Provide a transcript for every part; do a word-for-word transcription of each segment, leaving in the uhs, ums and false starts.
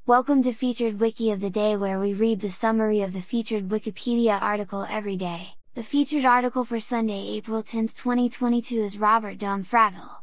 Welcome to Featured Wiki of the Day, where we read the summary of the featured Wikipedia article every day. The featured article for Sunday, April tenth twenty twenty-two is Robert Domfreville.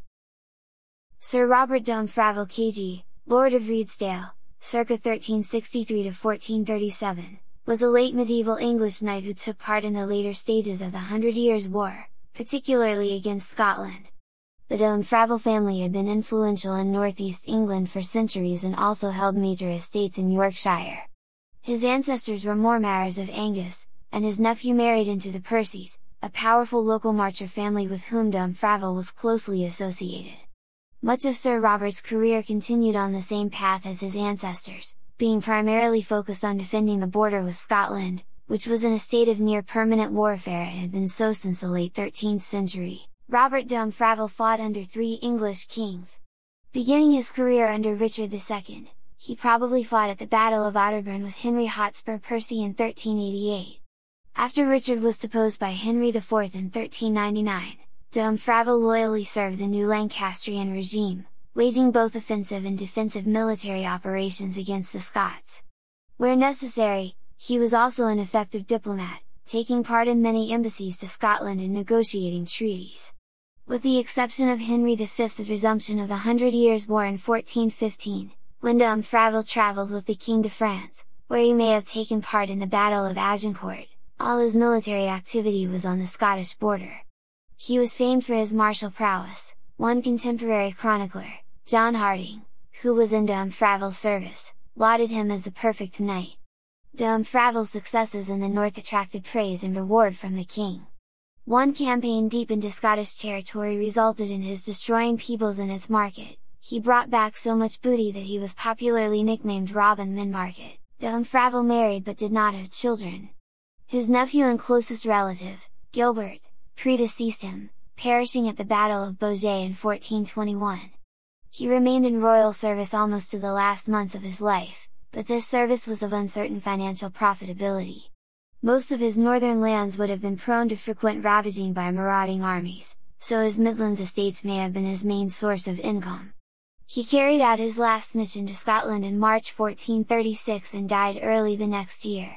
Sir Robert Domfreville K G, Lord of Redesdale, circa thirteen sixty-three to fourteen thirty-seven, was a late medieval English knight who took part in the later stages of the Hundred Years' War, particularly against Scotland. The Domfreville family had been influential in northeast England for centuries and also held major estates in Yorkshire. His ancestors were Mormaers of Angus, and his nephew married into the Percys, a powerful local marcher family with whom Domfreville was closely associated. Much of Sir Robert's career continued on the same path as his ancestors, being primarily focused on defending the border with Scotland, which was in a state of near permanent warfare and had been so since the late thirteenth century. Robert Domfreville fought under three English kings. Beginning his career under Richard the Second, he probably fought at the Battle of Otterburn with Henry Hotspur Percy in thirteen eighty-eight. After Richard was deposed by Henry the Fourth in thirteen ninety-nine, Domfreville loyally served the new Lancastrian regime, waging both offensive and defensive military operations against the Scots. Where necessary, he was also an effective diplomat, taking part in many embassies to Scotland and negotiating treaties. With the exception of Henry the Fifth's resumption of the Hundred Years' War in fourteen fifteen, when Domfreville travelled with the King to France, where he may have taken part in the Battle of Agincourt, all his military activity was on the Scottish border. He was famed for his martial prowess. One contemporary chronicler, John Harding, who was in Domfreville's service, lauded him as the perfect knight. Domfreville's successes in the north attracted praise and reward from the king. One campaign deep into Scottish territory resulted in his destroying Peebles in its market. He brought back so much booty that he was popularly nicknamed Robin Minmarket. Domfreville married but did not have children. His nephew and closest relative, Gilbert, predeceased him, perishing at the Battle of Beaujeu in fourteen twenty-one. He remained in royal service almost to the last months of his life, but this service was of uncertain financial profitability. Most of his northern lands would have been prone to frequent ravaging by marauding armies, so his Midlands estates may have been his main source of income. He carried out his last mission to Scotland in March fourteen thirty-six and died early the next year.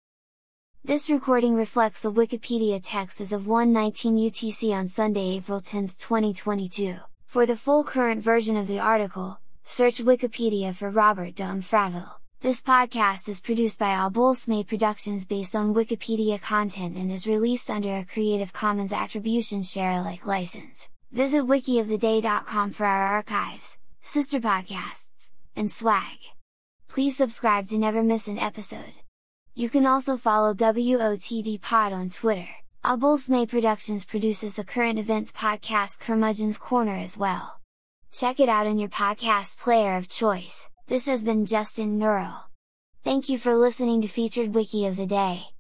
This recording reflects the Wikipedia text as of one nineteen U T C on Sunday, April tenth twenty twenty-two. For the full current version of the article, search Wikipedia for Robert Domfreville. This podcast is produced by Albulsme Productions based on Wikipedia content and is released under a Creative Commons Attribution Share Alike license. Visit wiki of the day dot com for our archives, sister podcasts, and swag. Please subscribe to never miss an episode. You can also follow W O T D Pod on Twitter. Albulsme Productions produces the current events podcast Curmudgeon's Corner as well. Check it out in your podcast player of choice. This has been Justin Neural. Thank you for listening to Featured Wiki of the Day.